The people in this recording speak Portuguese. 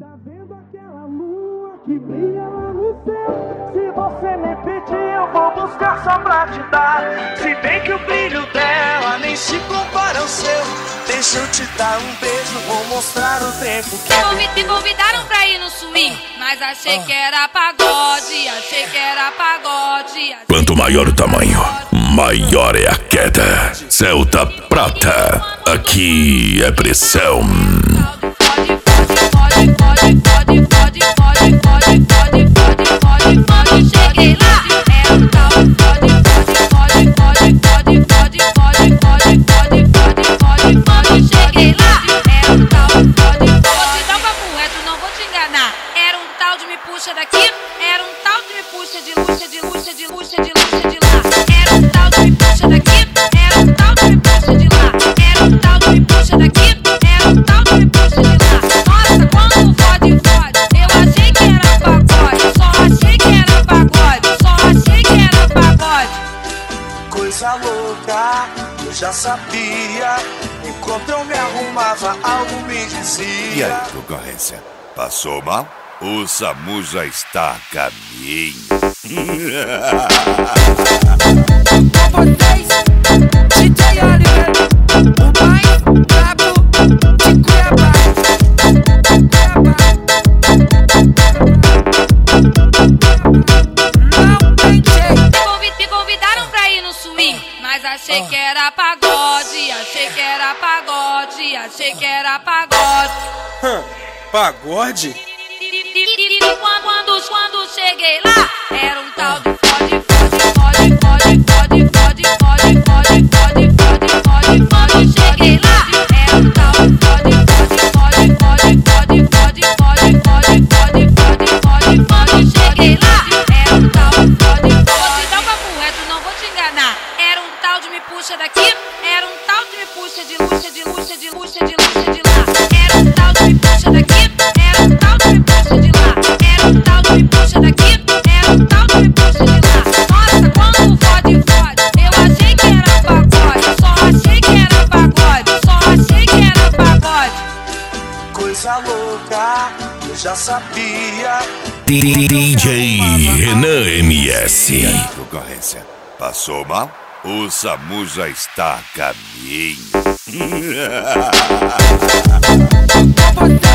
Tá vendo aquela lua que brilha lá no céu? Se você me pedir, eu vou buscar só pra te dar. Se bem que o brilho dela nem se compara ao seu. Deixa eu te dar um beijo, vou mostrar o tempo que me convidaram pra ir no swing, mas achei que era pagode, achei que era pagode. Quanto maior o tamanho, maior é a queda. Celta Prata, aqui é pressão. Cheguei lá, é um tal cheguei lá, é um tal vou te dar um papo reto, não vou te enganar. Era um tal de me puxa daqui, era um tal de me puxa de luxa, de luxa, de luxa, de luxa de lá. Era um tal de me puxa daqui, era um tal de me puxa de lá. Era um tal de me puxa daqui, era um tal de me puxa de lá. Nossa, quando fode, eu achei que era pagode, só achei que era pagode, só achei que era pagode. coisa louca, eu já sabia. Enquanto eu me arrumava, algo me dizia. E aí, concorrência? Passou mal? O SAMU já está a caminho. Com vocês, DJ Oliver, o mais brabo de Cuiabá. Não tem jeito. Me convidaram pra ir no swing, mas achei que era pagode, achei que era pagode, achei que era pagode. Pagode? E quando cheguei lá, era um tal de fode. Cheguei lá, era um tal de cheguei lá, era um tal vou te dar um papo reto, não vou te enganar. Era um tal de me puxa daqui, era um tal de me puxa de luxa, de luxa, de luxa, de luxa de lá. Era um tal de me puxa daqui, era um tal de me puxa de lá. Era um tal de me puxa daqui, era um tal de me puxa de lá. Nossa, quando fode, eu achei que era pagode, só achei que era pagode, só achei que era pagode. Coisa louca, eu já sabia. DJ Renan MS. E aí, concorrência? Passou mal? O SAMU já está a caminho. Com vocês,